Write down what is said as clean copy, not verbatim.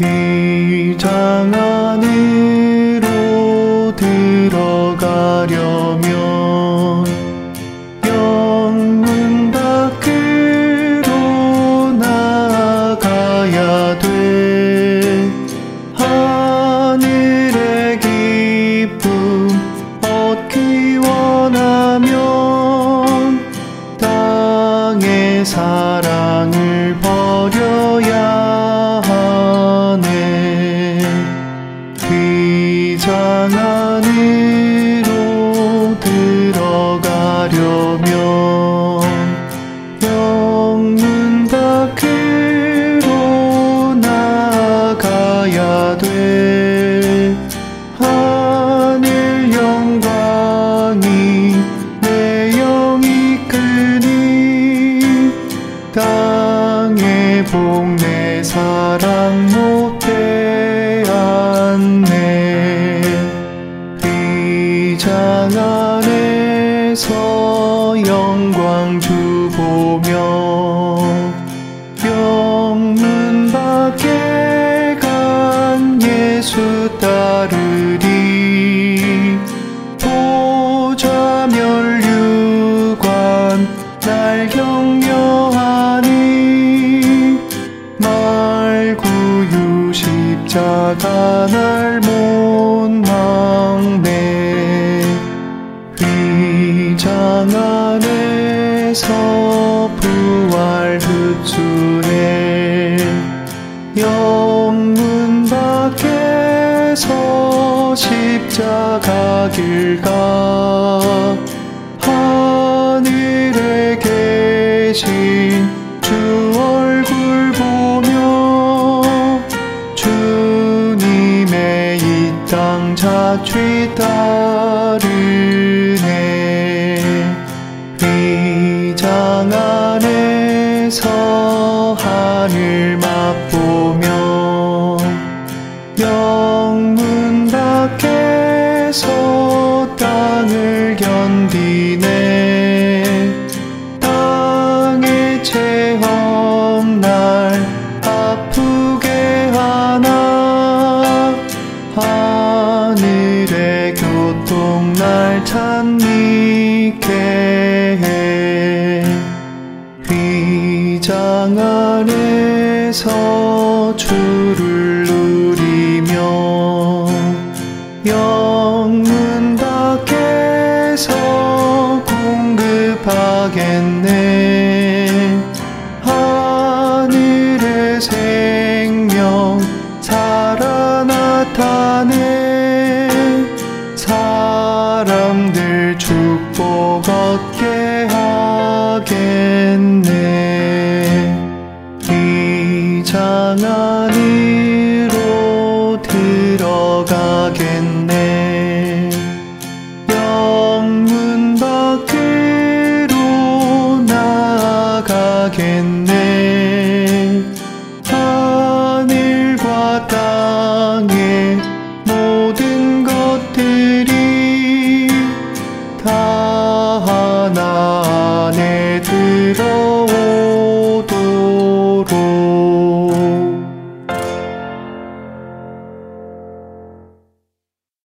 휘장 안으로 들어가려면 영문 밖으로 나가야 돼. 하늘의 기쁨 얻기 원하면 땅의 사랑을 버려야 하네. 휘장 안으로 들어가려면 영문 밖으로 나가야 돼. 하늘 영광이 내 영이 끄니 땅의 복 내 사랑 못 빼앗네. 휘장 안에서 영광 주 보며 영문 밖에 간 예수 따르리. 보좌 면류관 날 격려하니 말구유 십자가 날 못 막네. 휘장 안에서 부활 흡수해 영문 밖에서 십자가 길 가. 하늘에 계신 주 얼굴 보며 주님의 이 땅 자취 따르네. 휘장 안에서 하늘 맛보며 영문 밖에서 땅을 견디네. 땅의 체험 날 아프게 하나 하늘의 교통 날 찬미케 해. 휘장 안에서 주를 누리며 영문 밖에서 공급하겠네. 하늘의 생명 살아 나타내 사람들 축복 얻게 하겠네. 휘장 안으로 들어가겠네. 영문 밖으로 나가겠네. 하늘과 땅의 모든 것들이 다 하나 안에 들어